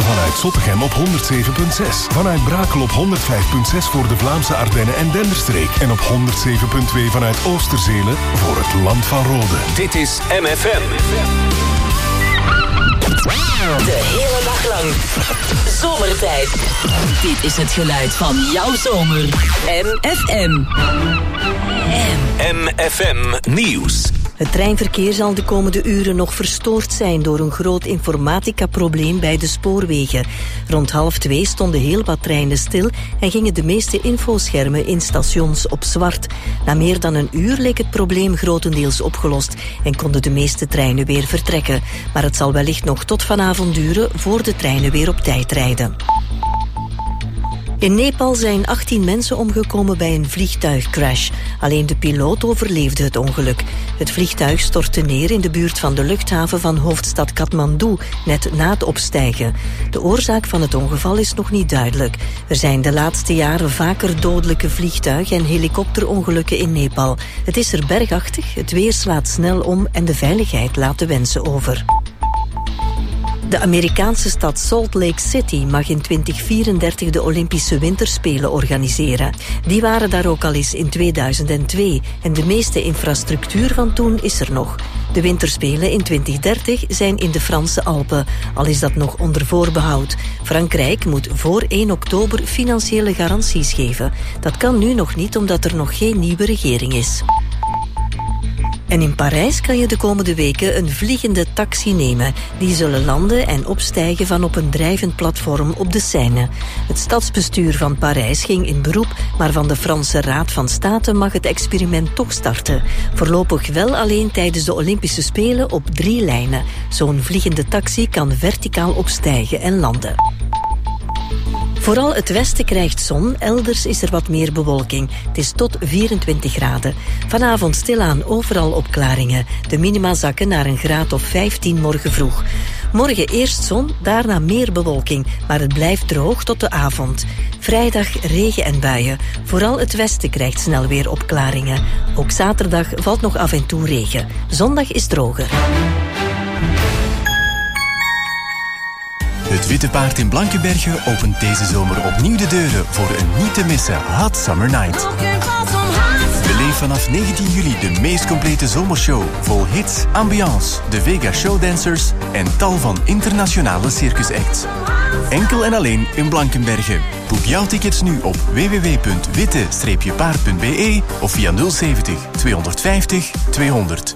Vanuit Zottegem op 107.6. Vanuit Brakel op 105.6 voor de Vlaamse Ardennen en Denderstreek. En op 107.2 vanuit Oosterzelen voor het Land van Rode. Dit is MFM. De hele dag lang. Zomertijd. Dit is het geluid van jouw zomer. MFM. MFM Nieuws. Het treinverkeer zal de komende uren nog verstoord zijn door een groot informatica-probleem bij de spoorwegen. Rond 1:30 stonden heel wat treinen stil en gingen de meeste infoschermen in stations op zwart. Na meer dan een uur leek het probleem grotendeels opgelost en konden de meeste treinen weer vertrekken. Maar het zal wellicht nog tot vanavond duren voor de treinen weer op tijd rijden. In Nepal zijn 18 mensen omgekomen bij een vliegtuigcrash. Alleen de piloot overleefde het ongeluk. Het vliegtuig stortte neer in de buurt van de luchthaven van hoofdstad Kathmandu, net na het opstijgen. De oorzaak van het ongeval is nog niet duidelijk. Er zijn de laatste jaren vaker dodelijke vliegtuig- en helikopterongelukken in Nepal. Het is er bergachtig, het weer slaat snel om en de veiligheid laat de wensen over. De Amerikaanse stad Salt Lake City mag in 2034 de Olympische Winterspelen organiseren. Die waren daar ook al eens in 2002 en de meeste infrastructuur van toen is er nog. De Winterspelen in 2030 zijn in de Franse Alpen, al is dat nog onder voorbehoud. Frankrijk moet voor 1 oktober financiële garanties geven. Dat kan nu nog niet omdat er nog geen nieuwe regering is. En in Parijs kan je de komende weken een vliegende taxi nemen. Die zullen landen en opstijgen van op een drijvend platform op de Seine. Het stadsbestuur van Parijs ging in beroep, maar van de Franse Raad van State mag het experiment toch starten. Voorlopig wel alleen tijdens de Olympische Spelen op 3 lijnen. Zo'n vliegende taxi kan verticaal opstijgen en landen. Vooral het westen krijgt zon, elders is er wat meer bewolking. Het is tot 24 graden. Vanavond stilaan overal opklaringen. De minima zakken naar een graad of 15 morgen vroeg. Morgen eerst zon, daarna meer bewolking, maar het blijft droog tot de avond. Vrijdag regen en buien. Vooral het westen krijgt snel weer opklaringen. Ook zaterdag valt nog af en toe regen. Zondag is droger. Het Witte Paard in Blankenberge opent deze zomer opnieuw de deuren voor een niet te missen Hot Summer Night. Beleef vanaf 19 juli de meest complete zomershow vol hits, ambiance, de Vega Showdancers en tal van internationale circusacts. Enkel en alleen in Blankenberge. Boek jouw tickets nu op www.witte-paard.be of via 070 250 200.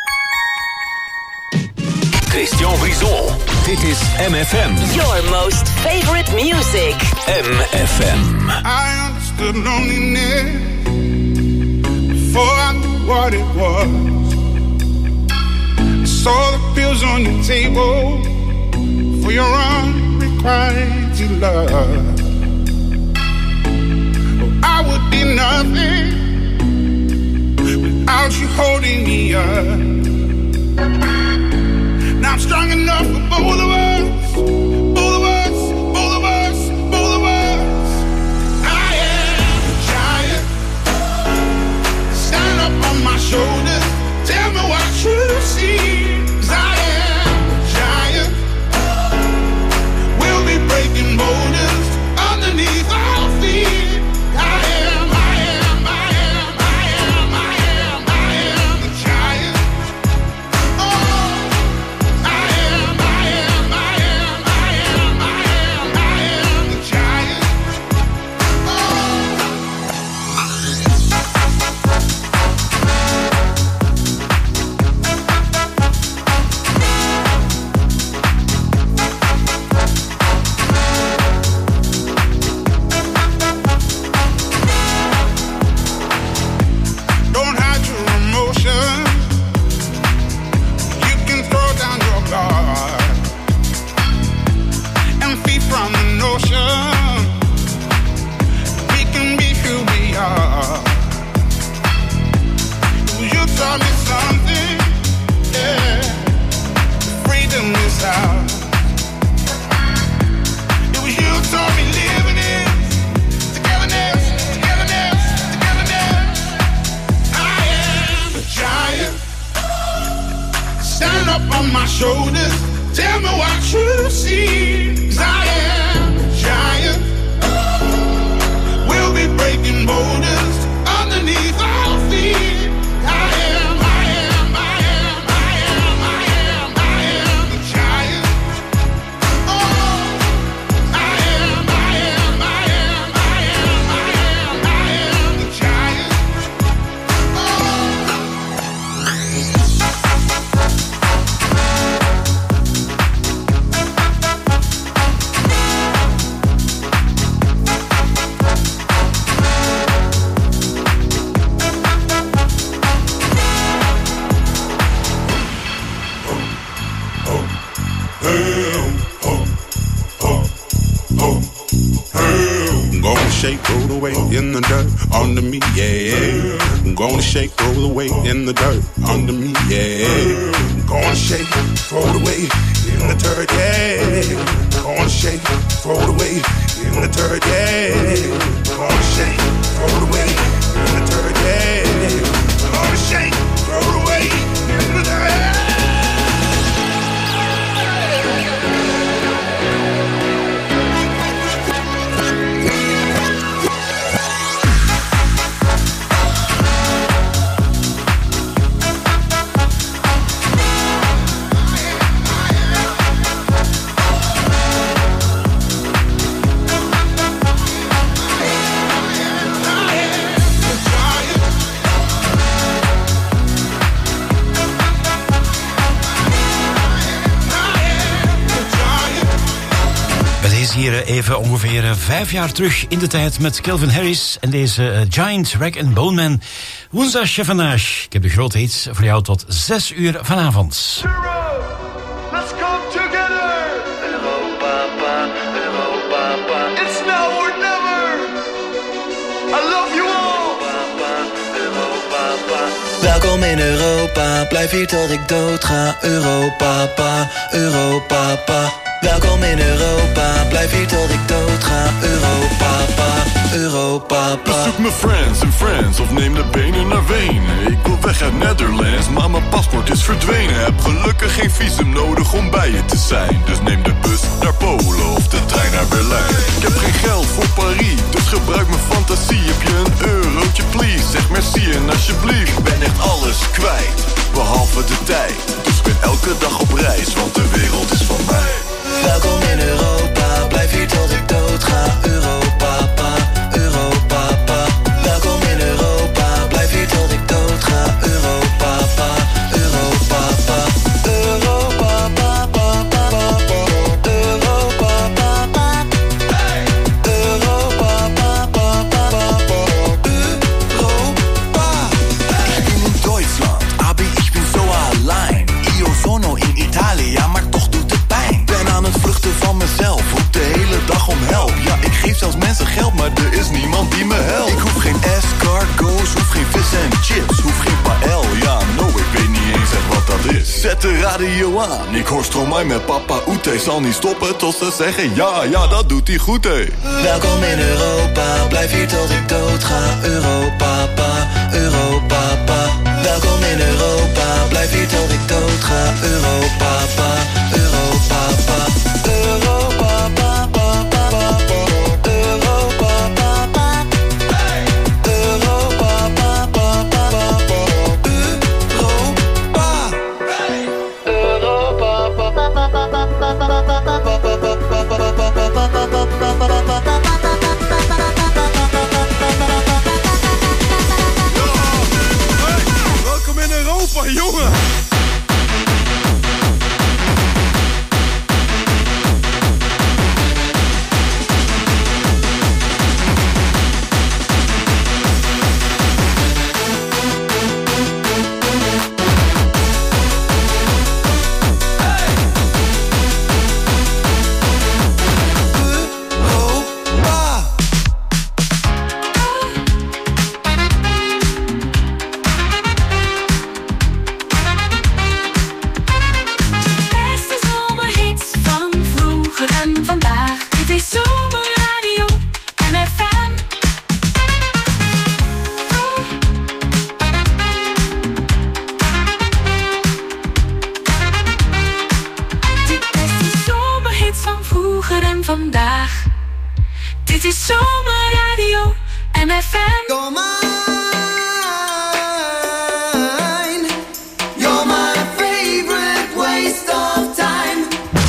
Christian Brison. Dit is MFM. Your most favorite music. MFM. I understood loneliness before I knew what it was. I saw the pills on your table for your unrequited love. Oh, I would be nothing without you holding me up. Now I'm strong enough for both of us, both of us, both of us, both of us. I am a giant. Stand up on my shoulders. Tell me what you see. 'Cause I am a giant. We'll be breaking boulders underneath our feet. I am, I am, I am, I am, I am, I am a giant. Stand up on my shoulders. Tell me what you see. 'Cause I shake, roll the weight in the dirt under me, yeah. I'm gonna shake, roll the weight in the dirt under me, yeah. I'm gonna shake, throw the weight in the dirt, yeah. I'm gonna shake, throw the weight in the dirt, yeah. I'm gonna shake, throw the weight in the dirt, yeah. I'm gonna shake, throw the weight in the dirt. Hier even ongeveer 5 jaar terug in de tijd met Calvin Harris en deze Giant Rag and Bone Man. Woensdag Chevanage. Ik heb de grote hits voor jou tot 6 uur vanavond. Let's come together. Europa, Europa, it's now or never. I love you all. Europa. Welkom in Europa, blijf hier tot ik dood ga. Europa, Europa. Welkom in Europa, blijf hier tot ik dood ga. Europa. Bezoek mijn friends of neem de benen naar Wenen. Ik wil weg uit Netherlands, maar mijn paspoort is verdwenen. Heb gelukkig geen visum nodig om bij je te zijn. Dus neem de bus naar Polen of de trein naar Berlijn. Ik heb geen geld voor Paris, dus gebruik mijn fantasie. Heb je een eurotje please, zeg merci en alsjeblieft. Ik ben echt alles kwijt, behalve de tijd. Dus ik ben elke dag op reis, want de wereld is van mij. Welkom in Europa, blijf hier tot ik dood ga. Europa. Welkom in Europa, blijf hier tot ik dood ga. Europa. Ich bin in Deutschland, aber ich bin so allein. Io sono in Italia, maar toch doet het pijn. Ben aan het vluchten van mezelf, roep de hele dag om help. Ja, ik geef zelfs mensen geld, maar er is niemand die me helpt. Ik hoef geen escargots, hoef geen vis en chips, hoef geen paël. Ja, no, ik weet niet eens echt wat dat is. Zet de radio aan, ik hoor Stromae met Papa Oete. Zal niet stoppen tot ze zeggen ja, dat doet hij goed, hé. Welkom in Europa, blijf hier tot ik dood ga. Europa. Welkom in Europa, blijf hier tot ik dood ga. Europa. Welkom in Europa, jongen. Dit is Zomerradio MFM. You're mine. You're my favorite waste of time.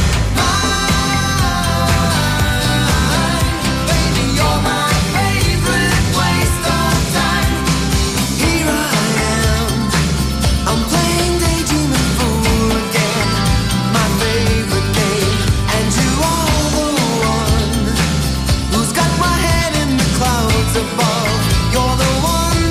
Baby, you're my favorite waste of time. Here I am, I'm playing daydreaming fool again. My favorite game, and you are the one who's got my head in the clouds above. You're the one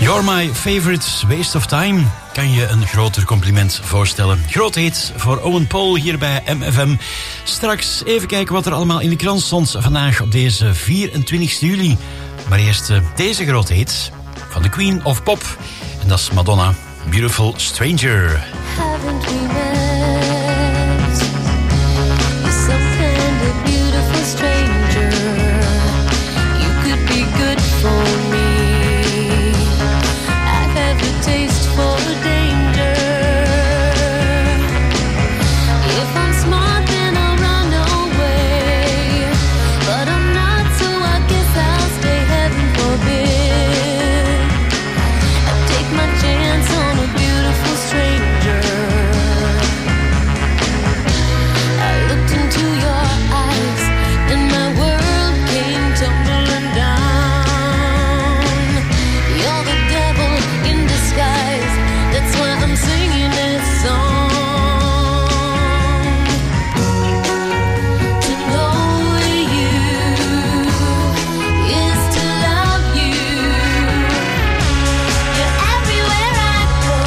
You're my favorite, waste of time. Kan je een groter compliment voorstellen? Groot hit voor Owen Paul hier bij MFM. Straks even kijken wat er allemaal in de krant stond vandaag op deze 24 juli. Maar eerst deze grote hit van de Queen of Pop. En dat is Madonna, Beautiful Stranger. Haven't we met? You're some kind of beautiful stranger. You could be good for me. I have a taste for danger. If I'm smart, then I'll run away. But I'm not, so I guess I'll stay, heaven forbid. I take my chance on a beautiful stranger. I looked into your eyes, and my world came tumbling down. You're the devil in disguise, that's why I'm singing this song. To know you is to love you. You're everywhere I go,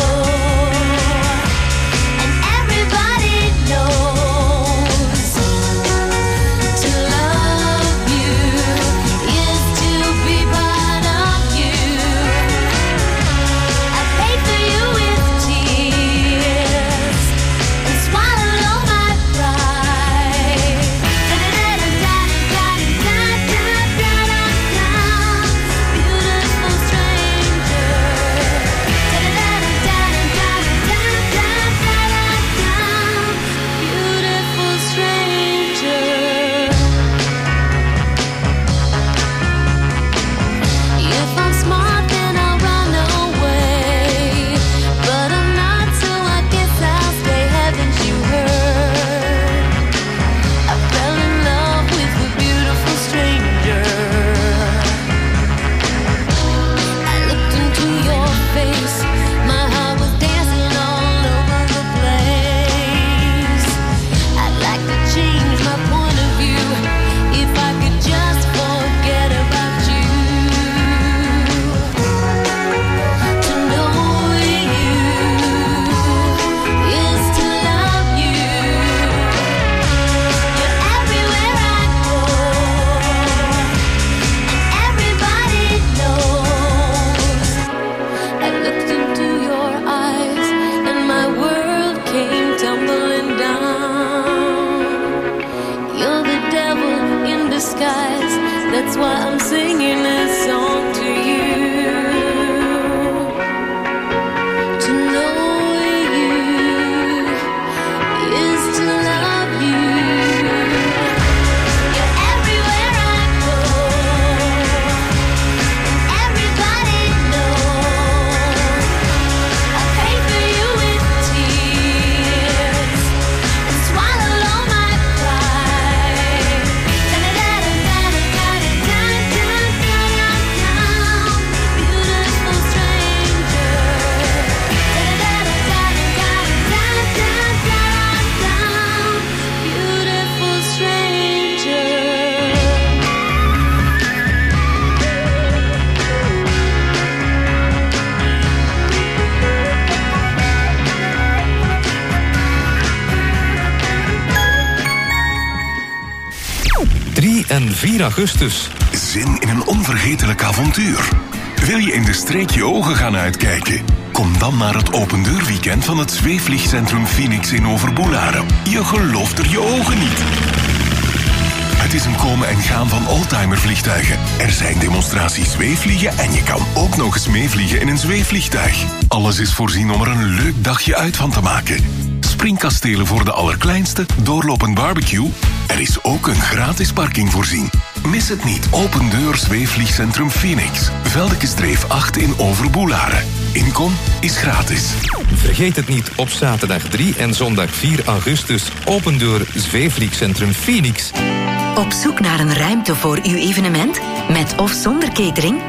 and everybody knows. To love you is to be part of you. I paid for you with tears and swallowed all my pride. Beautiful stranger. Beautiful stranger. If I'm smart, then I'll run away. But I'm not, so I guess I'll stay, haven't you heard? I fell in love with a beautiful stranger. I looked into your face, my heart was dancing all over the place. I'd like to change my point of view if I could just forget about you. To know you is to love you. You're everywhere I go, and everybody knows. I looked into your eyes, and my world came tumbling down. You're the devil in disguise, that's why I'm singing this song to you. To know you is to love you. You're everywhere I go, and everybody knows. I paid for you with tears and swallowed all my pride. Beautiful stranger. Beautiful stranger. En 4 augustus. Zin in een onvergetelijk avontuur? Wil je in de streek je ogen gaan uitkijken? Kom dan naar het opendeurweekend van het zweefvliegcentrum Phoenix in Overboelaren. Je gelooft er je ogen niet. Het is een komen en gaan van oldtimervliegtuigen. Er zijn demonstraties zweefvliegen en je kan ook nog eens meevliegen in een zweefvliegtuig. Alles is voorzien om er een leuk dagje uit van te maken. Springkastelen voor de allerkleinste, doorlopend barbecue. Er is ook een gratis parking voorzien. Mis het niet. Open deur zweefvliegcentrum Phoenix. Veldekesdreef 8 in Overboelaren. Inkom is gratis. Vergeet het niet, op zaterdag 3 en zondag 4 augustus. Open deur zweefvliegcentrum Phoenix. Op zoek naar een ruimte voor uw evenement? Met of zonder catering? Met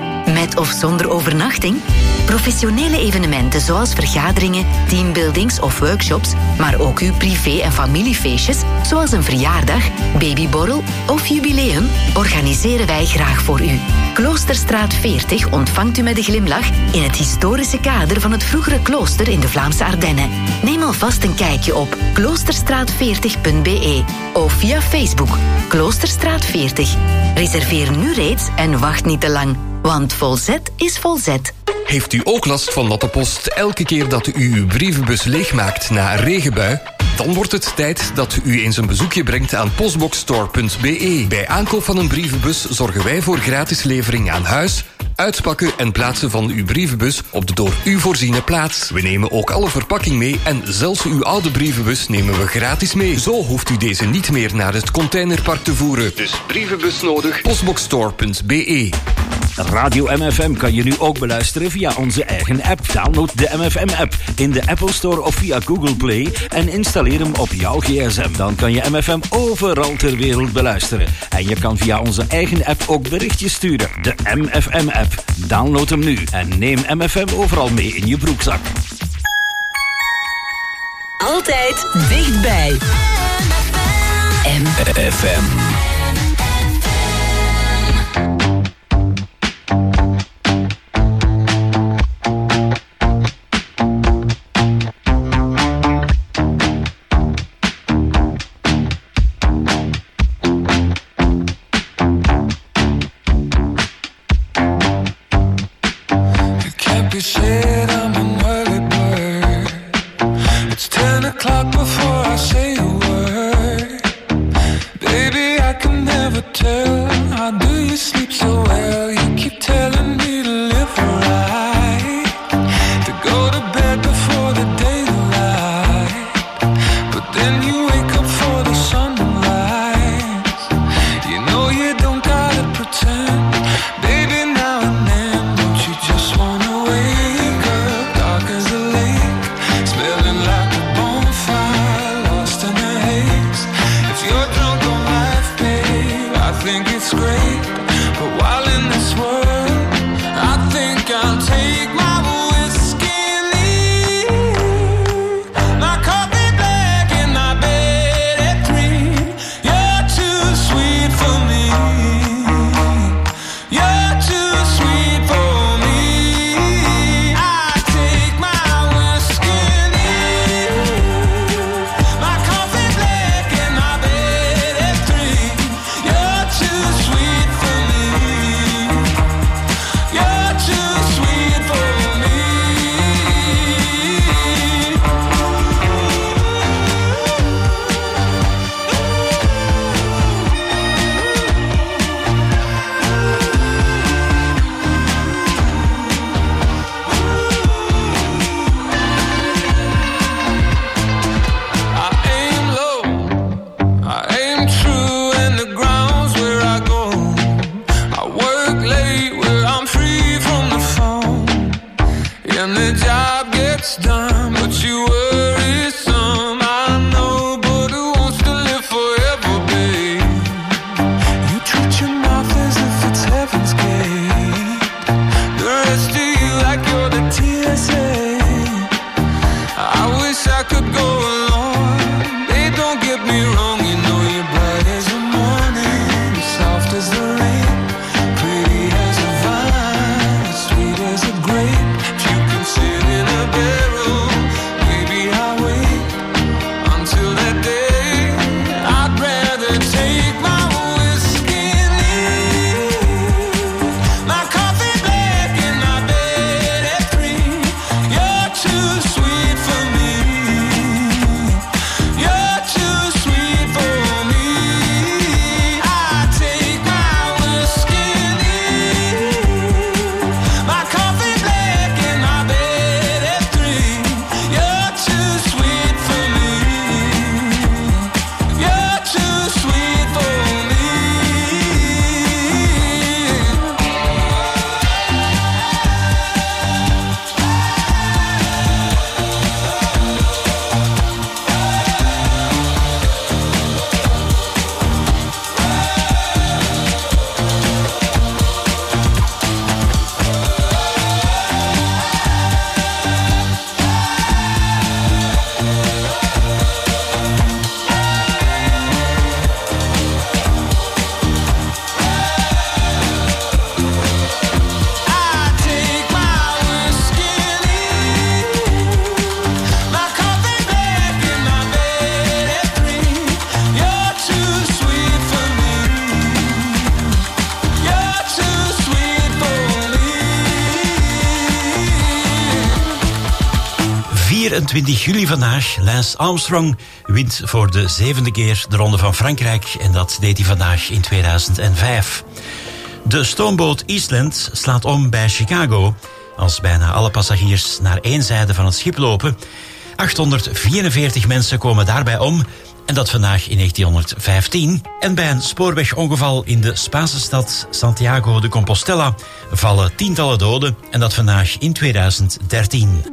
Met of zonder overnachting? Professionele evenementen zoals vergaderingen, teambuildings of workshops, maar ook uw privé- en familiefeestjes, zoals een verjaardag, babyborrel of jubileum, organiseren wij graag voor u. Kloosterstraat 40 ontvangt u met een glimlach in het historische kader van het vroegere klooster in de Vlaamse Ardennen. Neem alvast een kijkje op kloosterstraat40.be of via Facebook Kloosterstraat 40. Reserveer nu reeds en wacht niet te lang, want Volzet is Volzet. Heeft u ook last van natte post elke keer dat u uw brievenbus leegmaakt na een regenbui? Dan wordt het tijd dat u eens een bezoekje brengt aan postboxstore.be. Bij aankoop van een brievenbus zorgen wij voor gratis levering aan huis, uitpakken en plaatsen van uw brievenbus op de door u voorziene plaats. We nemen ook alle verpakking mee en zelfs uw oude brievenbus nemen we gratis mee. Zo hoeft u deze niet meer naar het containerpark te voeren. Dus brievenbus nodig, postboxstore.be. Radio MFM kan je nu ook beluisteren via onze eigen app. Download de MFM-app in de Apple Store of via Google Play en installeer hem op jouw gsm. Dan kan je MFM overal ter wereld beluisteren. En je kan via onze eigen app ook berichtjes sturen. De MFM-app. Download hem nu en neem MFM overal mee in je broekzak. Altijd dichtbij. MFM. Sit in a barrel 24 juli vandaag. Lance Armstrong wint voor de 7e keer de Ronde van Frankrijk. En dat deed hij vandaag in 2005. De stoomboot Eastland slaat om bij Chicago. Als bijna alle passagiers naar één zijde van het schip lopen. 844 mensen komen daarbij om. En dat vandaag in 1915. En bij een spoorwegongeval in de Spaanse stad Santiago de Compostela vallen tientallen doden. En dat vandaag in 2013.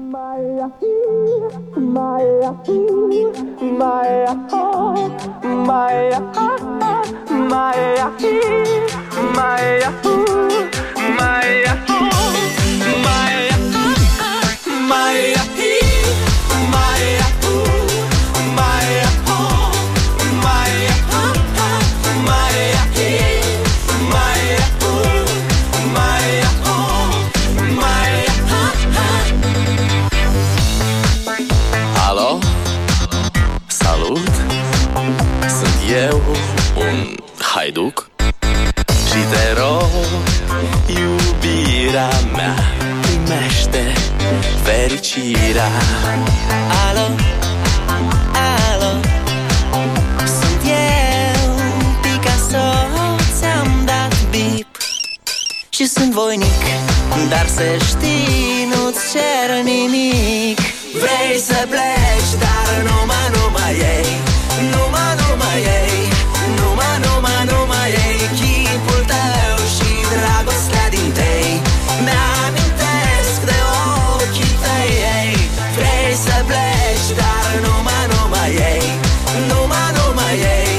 Eu un haiduc și te rog, iubirea mea, primește fericirea. Alo, alo, sunt eu, Picasso, ți-am dat bip și sunt voinic, dar să știi, nu-ți cer nimic. Vrei să pleci, dar numai ei, numai ei, numai ei, chipul tău și dragostea din tei. Mi-amintesc de ochii tăi, ei. Vrei să pleci, dar numai ei, numai ei,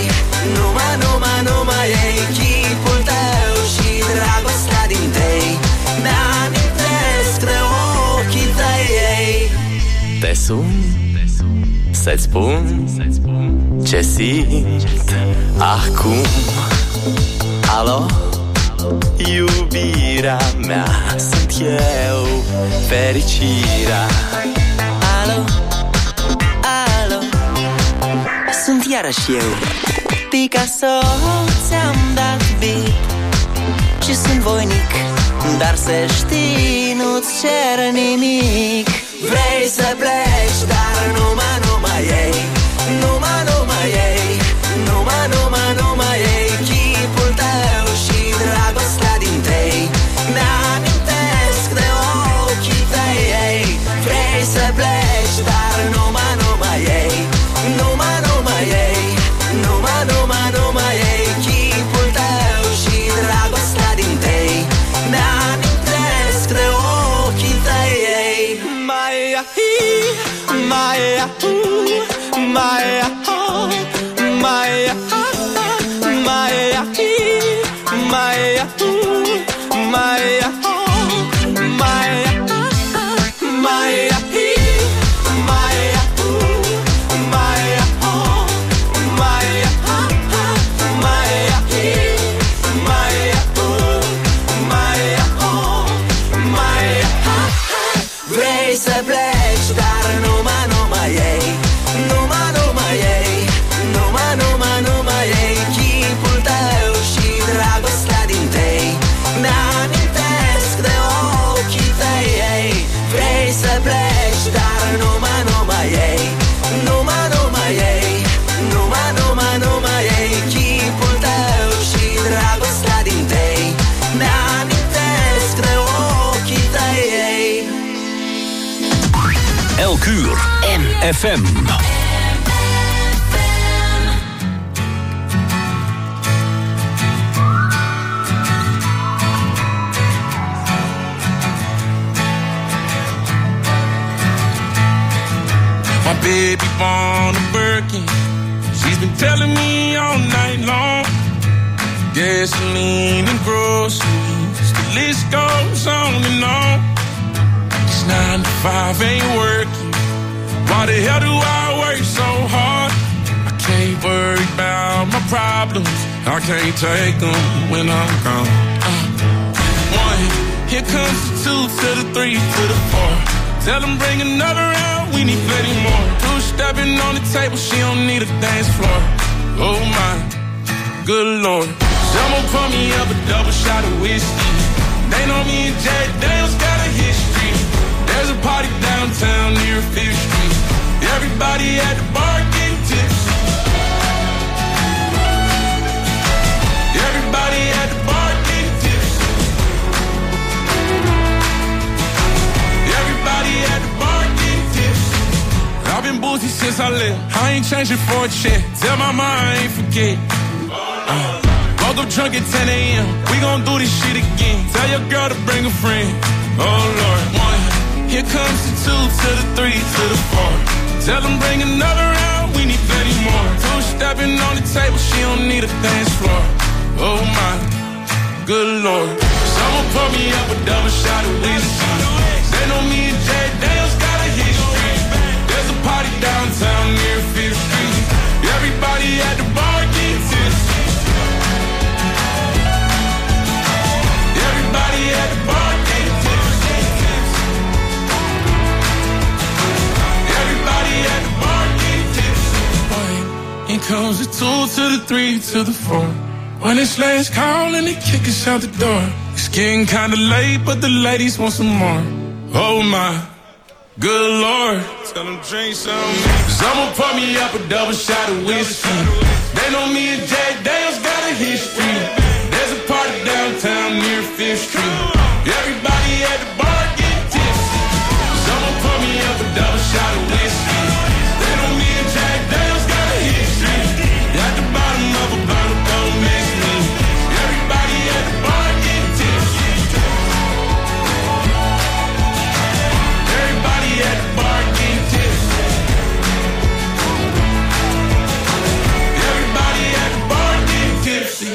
numai ei, chipul tău și dragostea din tei. Mi-amintesc de ochii tăi, ei. Te sun, să-ți spun ce simt acum. Alo, iubirea mea, sunt eu, fericirea. Alo, alo, sunt iarăși eu, Picasso, ți-am dat bip și sunt voinic, dar să știi, nu-ți cer nimic. Vrei să pleci, dar numai ei, numai ei, numai ei, chipul tău și dragostea din tei. Mi-amintesc de ochii tăi, ei. Vrei să pleci, dar numai ei, numai ei, numai ei, chipul tău și dragostea din tei. Mi-amintesc de ochii tăi, ei. Maya, Maya, Maya, Maya, Maya, Maya, Maya, Maya, Maya, Vrei să pleci, dar numai ei, numai ei, numai ei, chipul tău și dragostea din tei. Mi-amintesc de ochii tăi, ei. Vrei să pleci, dar numai ei, numai ei, numai ei, chipul tău și dragostea din tei. Mi-amintesc de ochii tăi, ei. Elk uur FM. My baby born a Birkin. She's been telling me all night long. Gasoline and groceries, the list goes on and on. It's 9 to 5, ain't working. Why the hell do I work so hard? I can't worry about my problems. I can't take them when I'm gone. 1, here comes the 2 to the 3 to the 4. Tell them bring another round, we need plenty more. 2 stepping on the table, she don't need a dance floor. Oh my, good lord. Someone pour me up a double shot of whiskey. They know me and Jay Daniels got a history. There's a party downtown near 5th Street. Everybody at the bar getting tipsy. Everybody at the bar getting tipsy. Everybody at the bar getting tipsy. I've been boozy since I left. I ain't changing for a check. Tell my mom I ain't forget. Woke up drunk at 10 a.m. We gon' do this shit again. Tell your girl to bring a friend. Oh Lord, 1. Here comes the 2 to the 3 to the 4. Tell them bring another round. We need plenty more. 2 stepping on the table. She don't need a dance floor. Oh my, good Lord. Someone pour me up a double shot of whiskey. They know me and Jay Daniels got a history. There's a party downtown near 5th Street. Everybody at the bar getting tipsy. Everybody at the bar getting tipsy. Everybody at the bar getting tipsy. Here comes the 2 to the 3 to the 4. When it's last call and they kick us out the door. It's getting kinda late, but the ladies want some more. Oh my, good Lord. Tell them drink some. Someone pour me up a double shot of whiskey. They know me and Jay Daniels got a history. There's a party downtown near 5th Street. Everybody at the bar getting tipsy. Someone pour me up a double shot of whiskey. They know me and Jay Daniels got a history. At the bottom of a bottle, don't mix me. Everybody at the bar getting tipsy. Everybody at the bar getting tipsy. Everybody at the bar getting tipsy.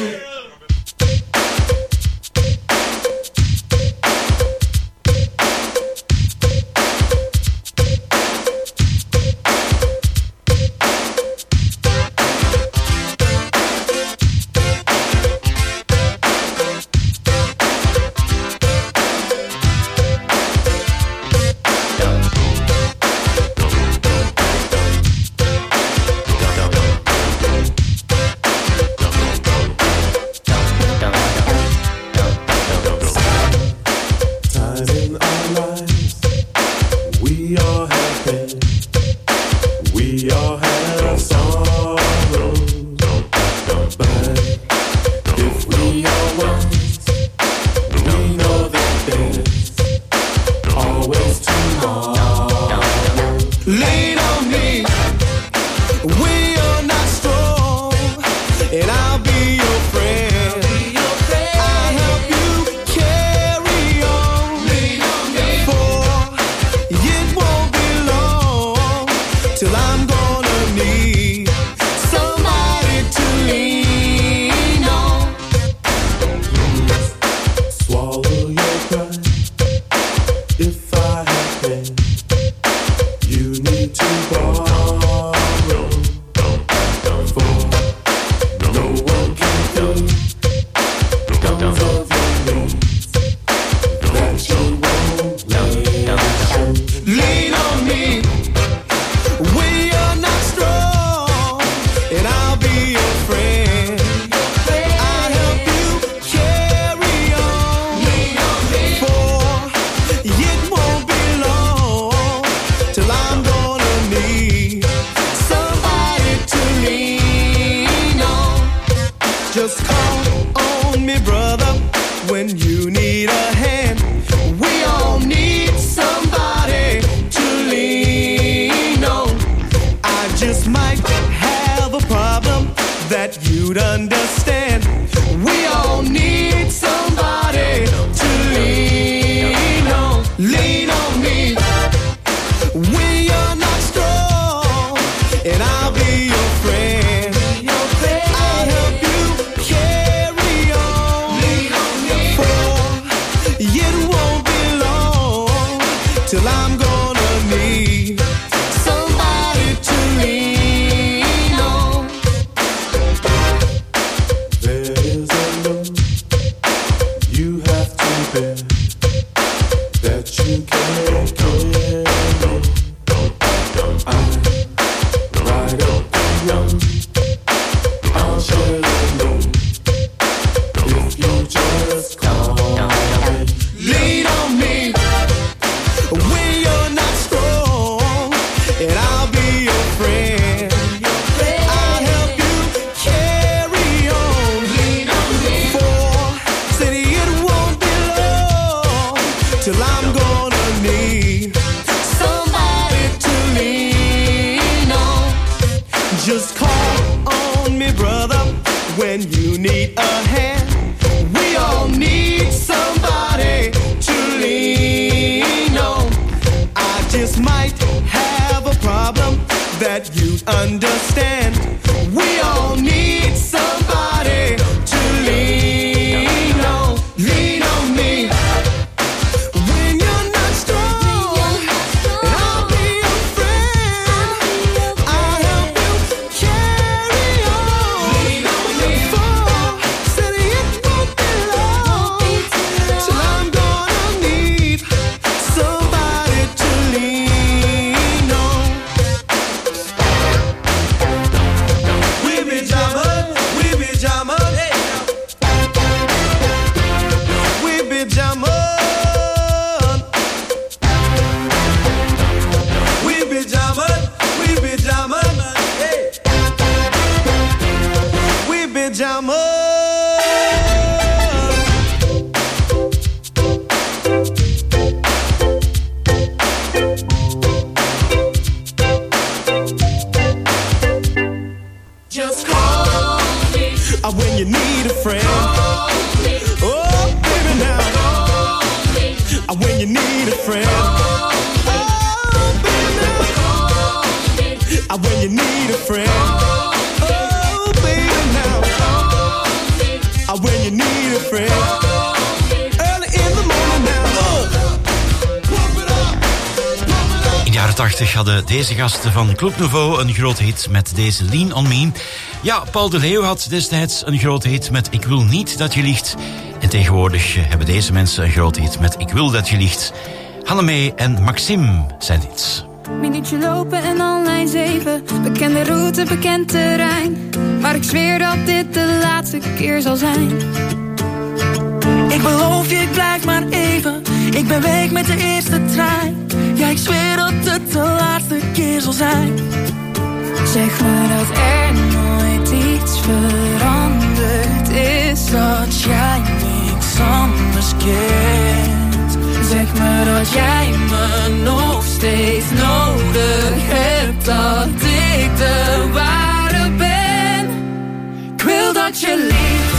We when you need a friend. Oh, baby. When you need a friend. Oh, baby, now. When you need a friend. Early in the morning now. In de jaren 80 hadden deze gasten van Club Nouveau een grote hit met deze Lean on Me. Ja, Paul de Leeuw had destijds een grote hit met Ik wil niet dat je liegt. En tegenwoordig hebben deze mensen een grote hit met Ik wil dat je liegt. Hannemee en Maxime zijn dit. Minuutje lopen en al lijn 7. Bekende route, bekend terrein. Maar ik zweer dat dit de laatste keer zal zijn. Ik beloof je, ik blijf maar even. Ik ben weg met de eerste trein. Ja, ik zweer dat het de laatste keer zal zijn. Zeg me dat er nooit iets veranderd is. Dat jij niks anders kent. Zeg me dat jij me nog steeds nodig hebt. Dat ik de ware ben. Ik wil dat je liegt,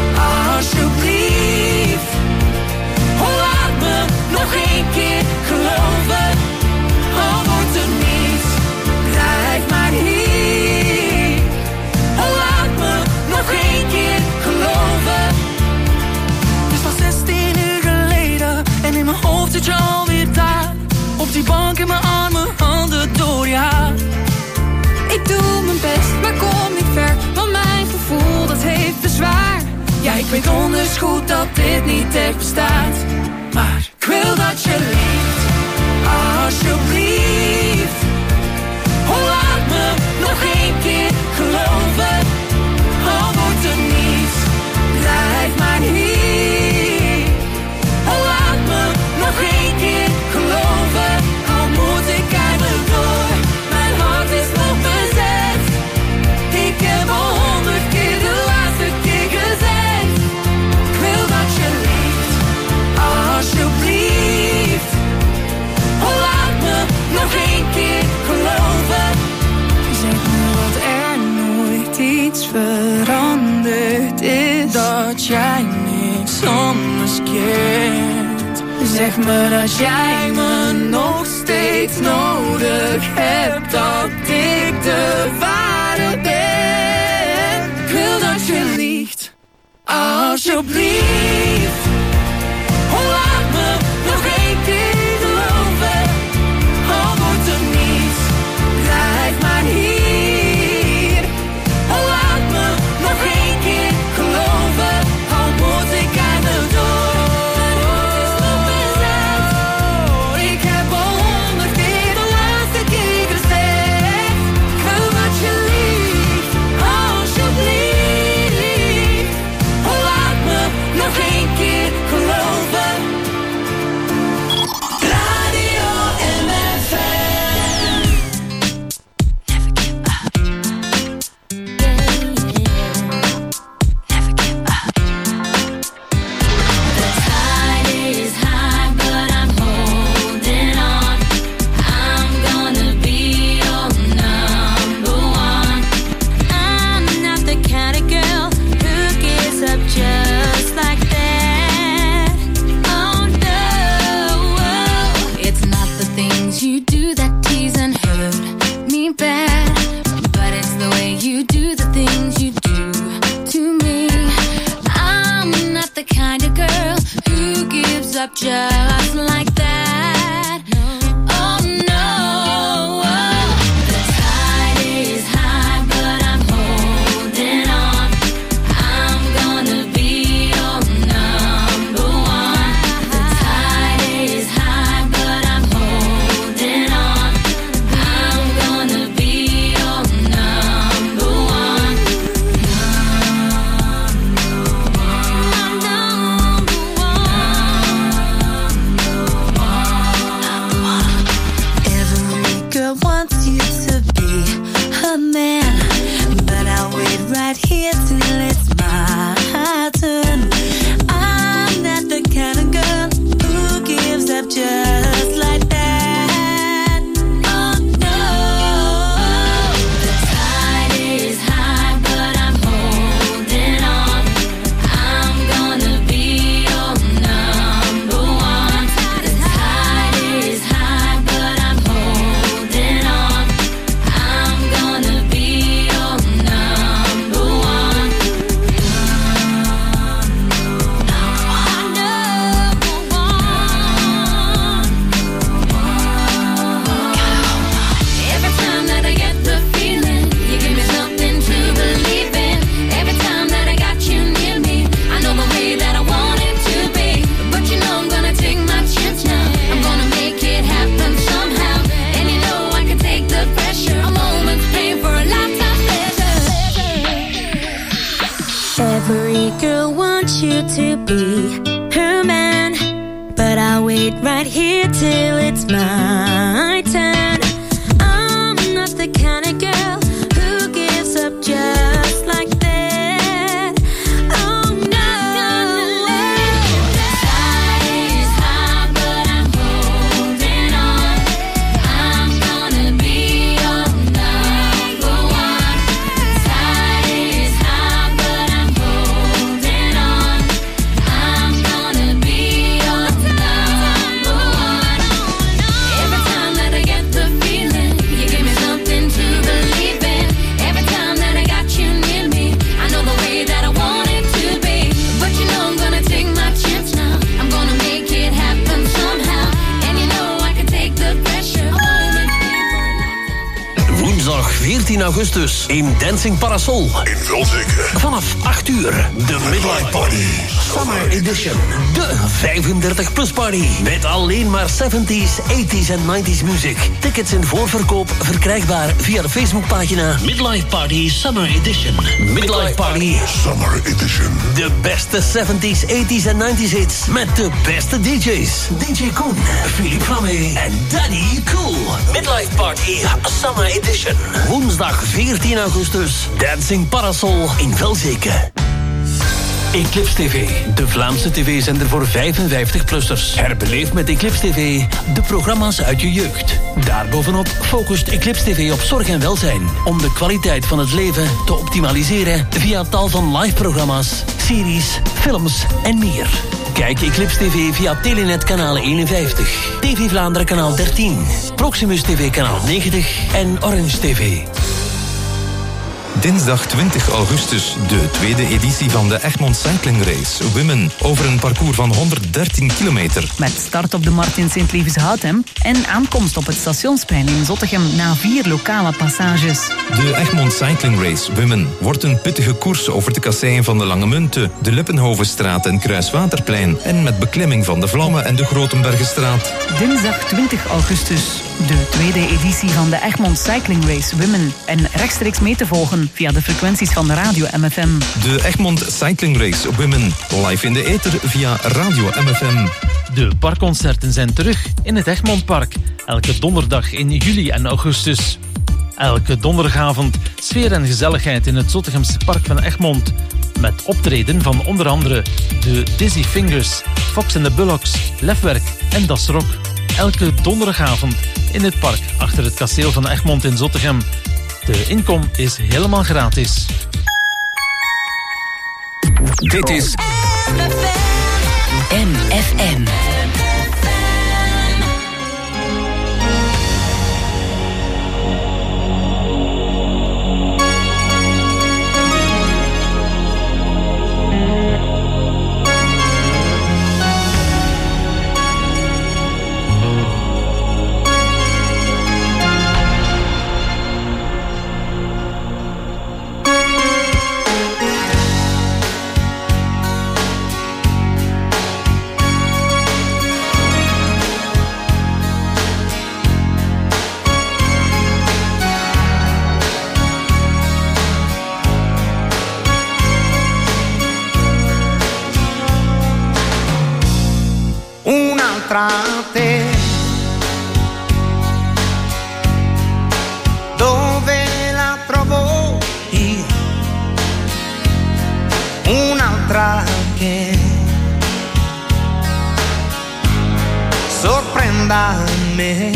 alsjeblieft. Oh, laat me nog één keer geloven. Al wordt er niets, blijf maar hier. Oh, laat me nog één keer geloven. Het is al 16 uur geleden en in mijn hoofd zit je alweer daar. Op die bank in mijn armen, handen door je haar. Ik doe mijn best, maar kom niet ver. Want mijn gevoel, dat heeft bezwaar. Ja, ik weet donders goed dat dit niet echt bestaat. Maar ik wil dat je liegt, alsjeblieft. Oh, laat me nog één keer geloven. Al wordt er niets, blijf maar hier. Oh, laat me nog één keer geloven. Al moet ik eigenlijk door, mijn hart is nog bezet. Ik heb al 100 keer de laatste keer gezegd. Ik wil dat je liegt, alsjeblieft. Oh, laat me nog één keer geloven. Zeg me dat er nooit iets veranderd is. Dat jij niks anders kent. Zeg me dat jij me nog steeds nodig hebt. Dat ik de ware ben. Ik wil dat je liegt, alsjeblieft. Oh, laat me nog één keer geloven. Al wordt er niets, blijf maar hier. Oh, laat me nog één keer geloven. Al moet ik aan de door. Mijn hart is nog bezet. Ik heb al 100 keer de laatste keer gezegd. Ik wil dat je liegt, alsjeblieft. Oh, laat me nog één keer geloven. Radio MFM. The tide is high, but I'm holding on. I'm gonna be your number one. I'm not the kind of girl who gives up just like that. Oh no, it's not the things you do that tease and hurt me bad, but it's the way you do the things you do to me. I'm not the kind of girl who gives up just like that. Oh no, the tide is high, but I'm holding on. I'm gonna be your number one. The tide is high, but I'm holding on. I'm gonna be your number one. Number one. wait right here till it's my turn. I'm not the kind of girl who gives up just like that. Oh no. Tide is high, but I'm holding on. I'm gonna be your number one. Tide is high, but I'm holding on. I'm gonna be your number one. Every time that I get the feeling, you give me something to believe in. Every time that I got you near me, I know the way that I want it to be. But you know I'm gonna take my chance now. I'm gonna make it happen somehow. And you know I can take the pressure. Woensdag 14 augustus in Dancing Parasol. In Vulzeke. Vanaf 8 uur. De Midlife Party. Summer Edition. De 35-plus party. Met alleen maar 70s, 80s en 90s muziek. Tickets in voorverkoop verkrijgbaar via de Facebookpagina Midlife Party Summer Edition. Midlife Party Summer Edition. De beste 70s, 80s en 90s hits. Met de beste DJ's. DJ Koen, Philippe Flamme en Danny Cool. Midlife Party Summer Edition. Woensdag 14 augustus. Dancing Parasol in Velzeke. Eclipse TV, de Vlaamse tv-zender voor 55-plussers. Herbeleef met Eclipse TV de programma's uit je jeugd. Daarbovenop focust Eclipse TV op zorg en welzijn. Om de kwaliteit van het leven te optimaliseren via tal van live-programma's, series, films en meer. Kijk Eclipse TV via Telenet kanaal 51, TV Vlaanderen kanaal 13, Proximus TV kanaal 90 en Orange TV. Dinsdag 20 augustus, de tweede editie van de Egmond Cycling Race Women. Over een parcours van 113 kilometer. Met start op de Martin Sint-Levis-Houtem en aankomst op het Stationsplein in Zottegem na 4 lokale passages. De Egmond Cycling Race Women wordt een pittige koers over de kasseien van de Lange Munten, de Lippenhovenstraat en Kruiswaterplein en met beklimming van de Vlamme en de Grotenbergenstraat. Dinsdag 20 augustus, de tweede editie van de Egmond Cycling Race Women. En rechtstreeks mee te volgen via de frequenties van Radio MFM. De Egmond Cycling Race Women, live in de ether via Radio MFM. De parkconcerten zijn terug in het Egmondpark. Elke donderdag in juli en augustus. Elke donderdagavond sfeer en gezelligheid in het Zottegemse park van Egmond. Met optreden van onder andere de Dizzy Fingers, Fox and the Bullocks, Lefwerk en Das Rock. Elke donderdagavond in het park achter het kasteel van Egmond in Zottegem. De inkom is helemaal gratis. Dit is MFM. Un'altra te, dove la trovo io? Un'altra che sorprenda me.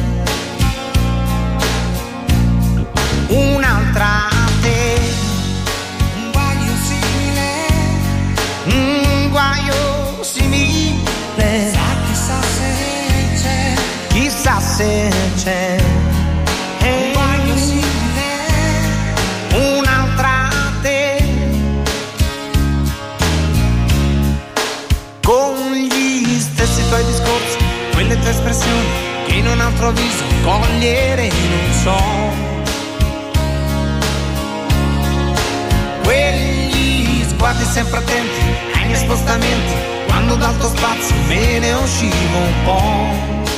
Un'altra te, un guaio simile, un guaio simile. Chissà se c'è, chissà se c'è. Un guaio simile, un'altra te, con gli stessi tuoi discorsi, quelle tue espressioni che in un altro viso cogliere non so. Quegli sguardi sempre attenti ai miei spostamenti, quando dal tuo spazio me ne uscivo un po'.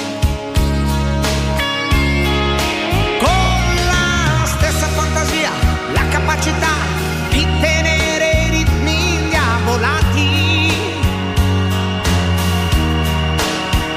Con la stessa fantasia, la capacità di tenere i ritmi diavolati.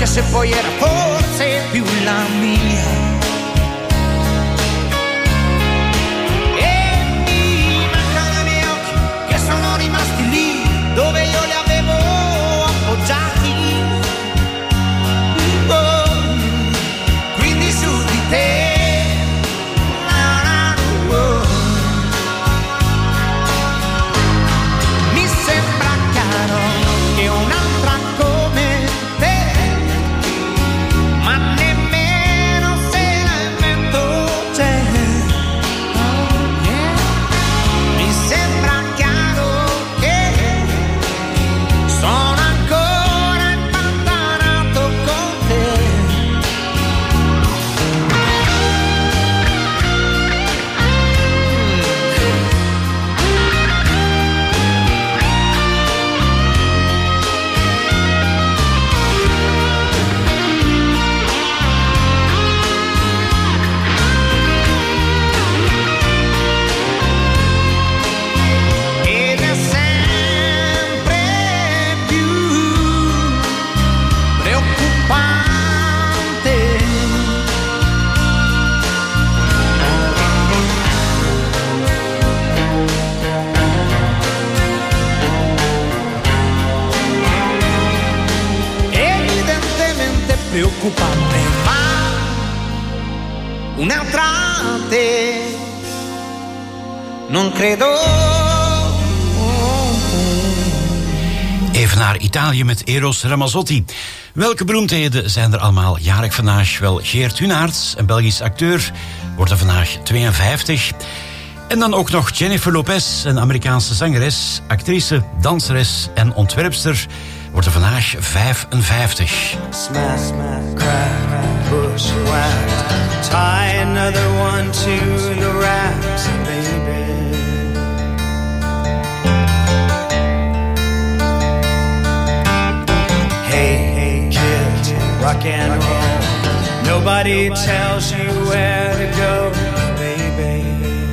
se poi era forse più la mia. E mi mancano i miei occhi che sono rimasti lì dove io li avevo appoggiati. Oh, quindi su di te. Mi sembra chiaro che un'altra come te, ma nemmeno se la invento c'è. Mi sembra chiaro che sono ancora impantanato con te. Ed è sempre più preoccupante. Evidentemente preoccupante, ma un'altra te non credo. Even naar Italië met Eros Ramazzotti. Welke beroemdheden zijn er allemaal jarig vandaag? Wel, Geert Hunaerts, een Belgisch acteur, wordt er vandaag 52. En dan ook nog Jennifer Lopez, een Amerikaanse zangeres, actrice, danseres en ontwerpster, wordt er vandaag 55. Smack, crack, bushwhacked. Tie another one to the racks, baby. Hey, kid, rock and roll. Nobody tells you where to go, baby.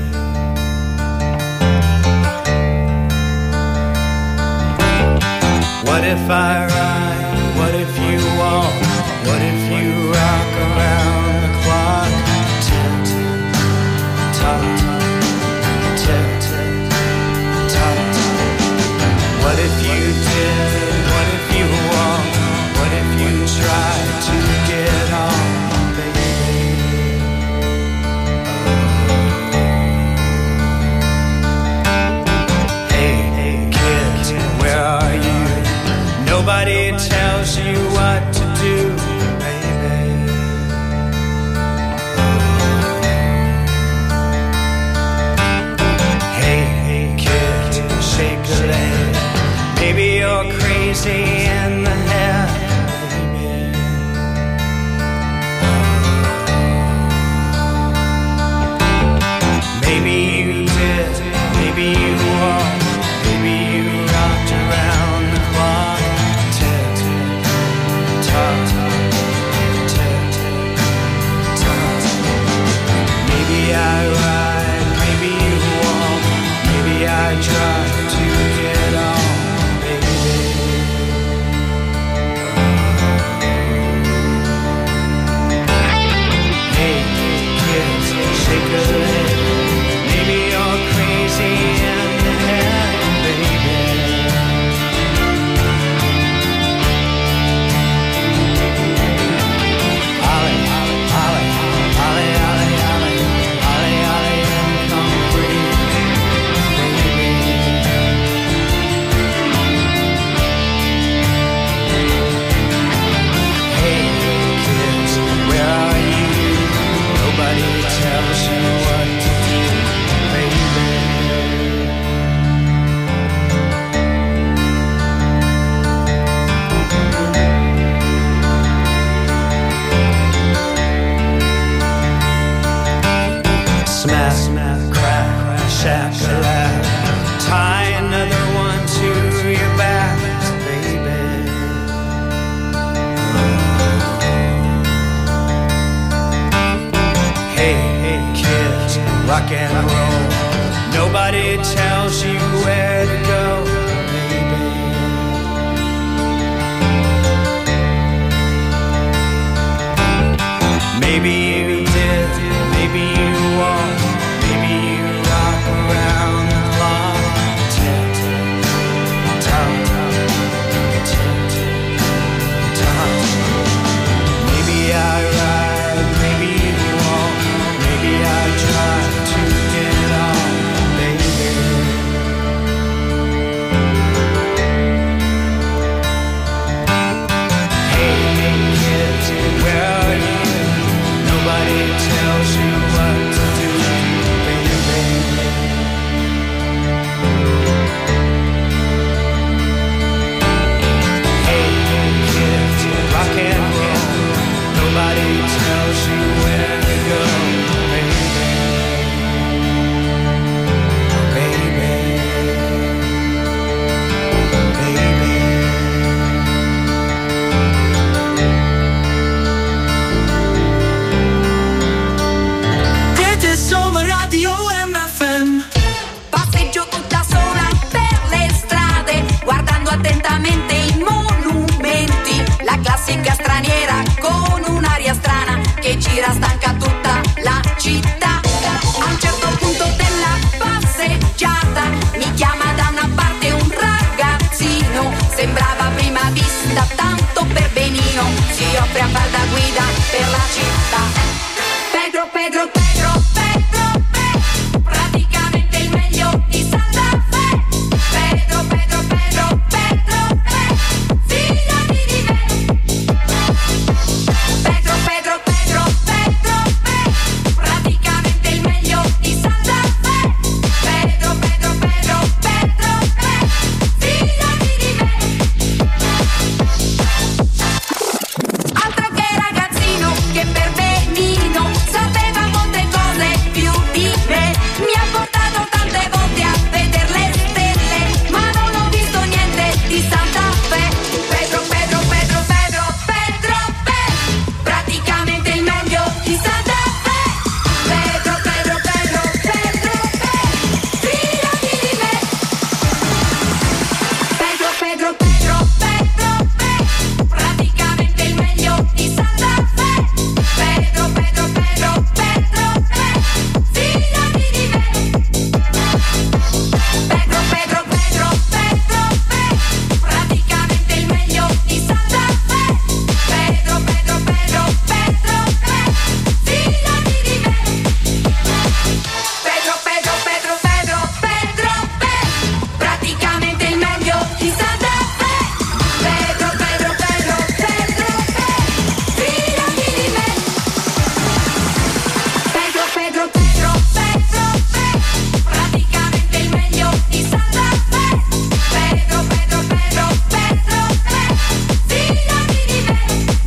What if I ride? What if you walk? What if you rock around the clock? Tick, tock, tick, tock. What if you did? What if you walk? What if you tried to get on, baby? Hey, kid, where are you? Nobody tells you what to do, baby. Hey, kid, shake a leg. Maybe you're crazy in the head, baby. Maybe you did, maybe you walked, maybe you rocked around the clock. Tick, tock, tick, tock. Maybe I ride, maybe you walk, maybe I try to get on, baby. Hey, kids, shake a leg. Maybe you're crazy in the head, baby. Ollie, Ollie, Ollie, Ollie, Ollie, Ollie, Ollie, and come free, baby. Hey, kids, where are you? Nobody tells you what to do, baby. Smack, crack, shack-a-lack. Tie another one to your back, baby. Hey, kids, rock and roll. Nobody tells you where to go, baby. Maybe you did, maybe you won't. Maybe you rock around the clock. Tick, tock, tick, tock. Maybe I ride, maybe you won't. Maybe I try to get on, baby. Hey kids, where are you? Nobody tells you what to do, baby. Hey kids, rock and roll. Nobody tells you where to go, baby. Baby. Baby. Dit is Zomerradio MFM. Passeggio tutta sola per le strade, guardando attentamente i monumenti. La classica straniera con un'aria strana che gira stanca tutta la città. A un certo punto della passeggiata mi chiama da una parte un ragazzino. Sembrava a prima vista tanto per benino. Si offre a far da guida per la città. Pedro, Pedro, Pedro, Pedro, Pedro, praticamente il meglio di Santa Fe. Pedro, Pedro, Pedro, Pedro, Pedro, fidati di me. Pedro, Pedro, Pedro, Pedro, Pedro, praticamente il meglio di Santa Fe. Pedro, Pedro, Pedro, Pedro, Pedro, fidati di me. Altro che ragazzino che per benino sapeva molte cose più di me. Mi ha portato tante volte a vedere le stelle, ma non ho visto niente di Santa Fe. Pedro, Pedro, Pedro, Pedro, Pedro, Pedro, praticamente il meglio di Santa Fe. Pedro, Pedro, Pedro, Pedro, Pedro, fidati di me. Pedro, Pedro, Pedro, Pedro, Pedro, praticamente il meglio di Santa Fe. Pedro, Pedro, Pedro, Pedro, Pedro, fidati di me. Pedro, Pedro, Pedro, Pedro, Pedro, praticamente il meglio di Santa Fe. Pedro, Pedro, Pedro, Pedro, Pedro, fidati di me. Pedro, Pedro, Pedro, Pedro, Pedro, Pedro, praticamente il meglio di Santa Fe. Pedro, Pedro, Pedro, Pedro, Pedro, fidati di me. Pedro, Pedro, Pedro, Pedro, Pedro, praticamente il meglio di Santa Fe. Pedro, Pedro, Pedro, Pedro, Pedro, fidati di me.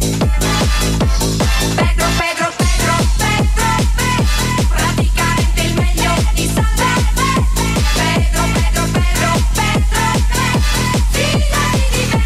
Pedro, Pedro, Pedro, Pedro, Pedro, praticamente il meglio di Santa Fe. Pedro, Pedro, Pedro, Pedro, Pedro, fidati di me.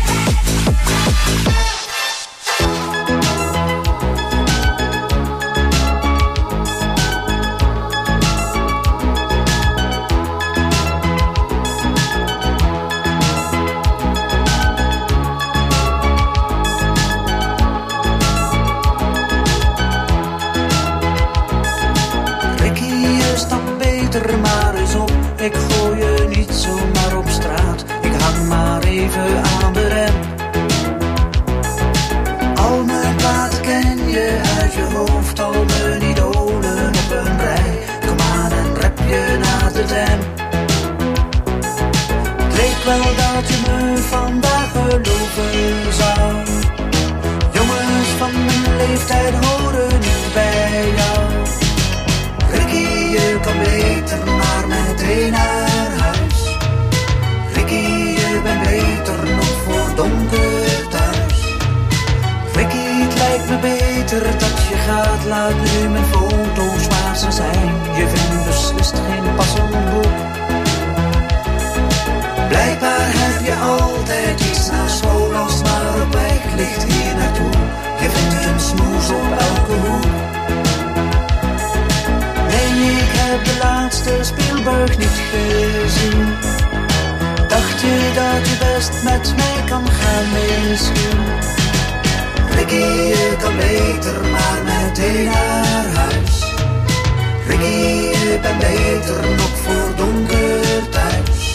Ricky, je stapt beter maar eens op. Ik gooi je niet zomaar op straat. Ik hang maar even aan de rem. Al mijn platen ken je uit je hoofd. Al mijn idolen op een rij. Kom aan en rap je naar de tem. Het leek wel dat je me vandaag geloven zou. Jongens van mijn leeftijd horen niet bij jou. Ricky, je kan beter maar meteen naar huis. Ricky, je bent beter nog voor donker thuis. Ricky, het lijkt me beter dat je gaat. Laat nu mijn foto's waar ze zijn. Je vindt beslist geen passend boek. Blijkbaar heb je altijd iets na school als het maar op weg ligt hier naartoe. Je vindt een smoes op elke hoek. Nee, ik heb de laatste Spielberg niet gezien. Dacht je dat je best met mij kan gaan misschien? Ricky, je kan beter maar meteen naar huis. Ricky, je bent beter nog voor donker thuis.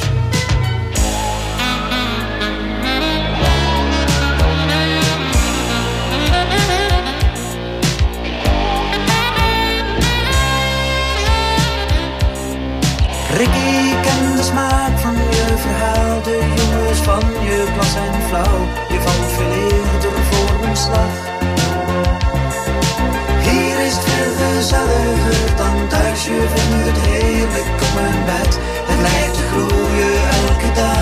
Ricky, ken de smaak van je verhaal. De jongens van je klas zijn flauw. Je valt veel eerder voor een slag. Hier is het veel gezelliger dan thuis. Je vindt het heerlijk op mijn bed. Het lijkt te groeien elke dag.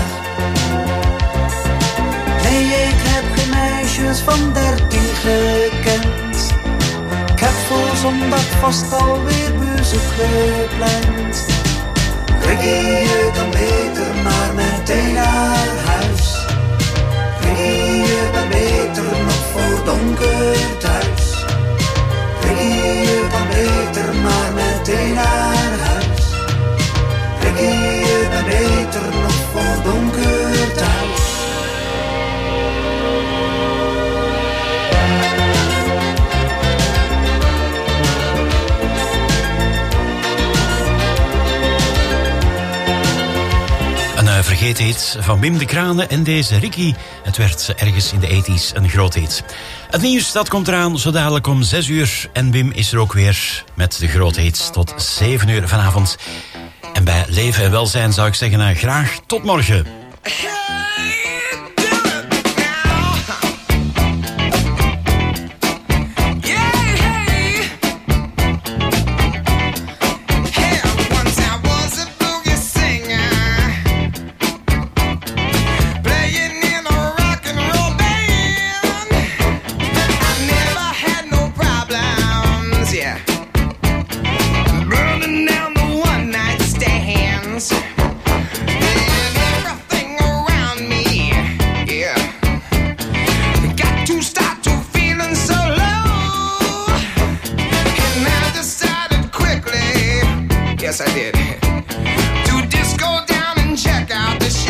Nee, ik heb geen meisjes van 13 gekend. Ik heb voor zondag vast alweer bezoek gepland. Ricky, je kan beter maar meteen naar huis. Ricky, je bent beter nog voor donker thuis. Ricky, je kan beter maar meteen naar huis. Ricky, je bent beter nog voor donker thuis. Vergeten hit van Wim de Kranen en deze Ricky. Het werd ergens in de 80's een groot hit. Het nieuws dat komt eraan zo dadelijk om 6 uur. En Wim is er ook weer met de grote hits tot 7 uur vanavond. En bij Leven en Welzijn zou ik zeggen graag tot morgen. Yes, I did. To just go down and check out the show.